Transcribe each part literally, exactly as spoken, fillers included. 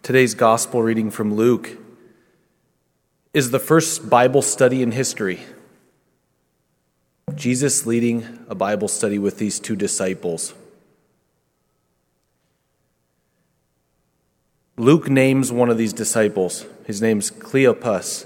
Today's gospel reading from Luke is the first Bible study in history. Jesus leading a Bible study with these two disciples. Luke names one of these disciples. His name's Cleopas.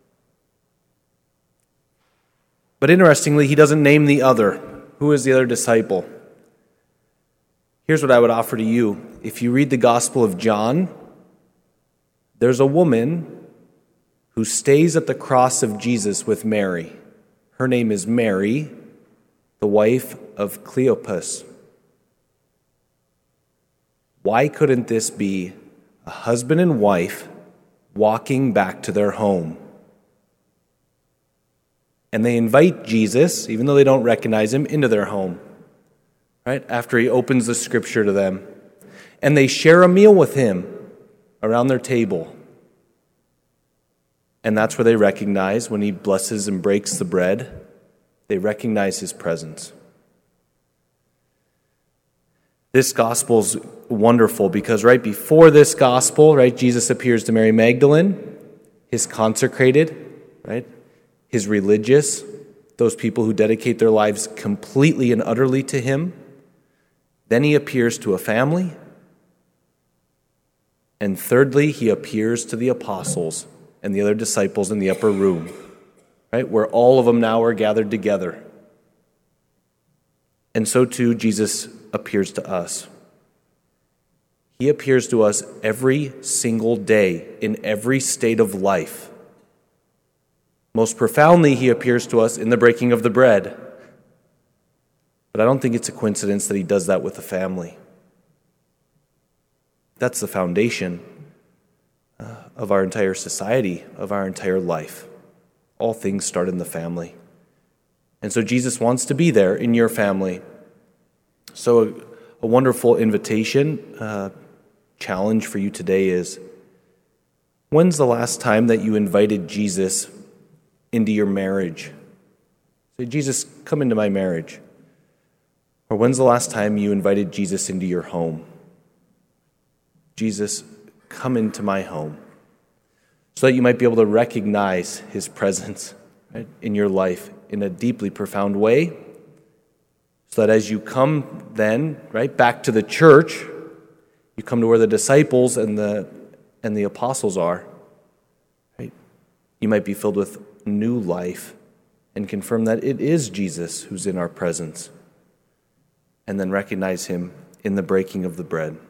But interestingly, he doesn't name the other. Who is the other disciple? Here's what I would offer to you. If you read the Gospel of John, there's a woman who stays at the cross of Jesus with Mary. Her name is Mary, the wife of Cleopas. Why couldn't this be a husband and wife walking back to their home? And they invite Jesus, even though they don't recognize him, into their home, right? After he opens the scripture to them. And they share a meal with him around their table. And that's where they recognize, when he blesses and breaks the bread, they recognize his presence. This gospel's wonderful because right before this gospel, right, Jesus appears to Mary Magdalene, his consecrated, right, his religious, those people who dedicate their lives completely and utterly to him. Then he appears to a family. And thirdly, he appears to the apostles and the other disciples in the upper room, right, where all of them now are gathered together. And so too, Jesus appears to us. He appears to us every single day in every state of life. Most profoundly, he appears to us in the breaking of the bread. But I don't think it's a coincidence that he does that with a family. That's the foundation uh, of our entire society, of our entire life. All things start in the family. And so Jesus wants to be there in your family. So a, a wonderful invitation, uh, challenge for you today is, when's the last time that you invited Jesus into your marriage? Say, Jesus, come into my marriage. Or when's the last time you invited Jesus into your home? Jesus, come into my home. So that you might be able to recognize his presence, right, in your life in a deeply profound way. So that as you come then, right, back to the church, you come to where the disciples and the and the apostles are, right? You might be filled with new life and confirm that it is Jesus who's in our presence. And then recognize him in the breaking of the bread.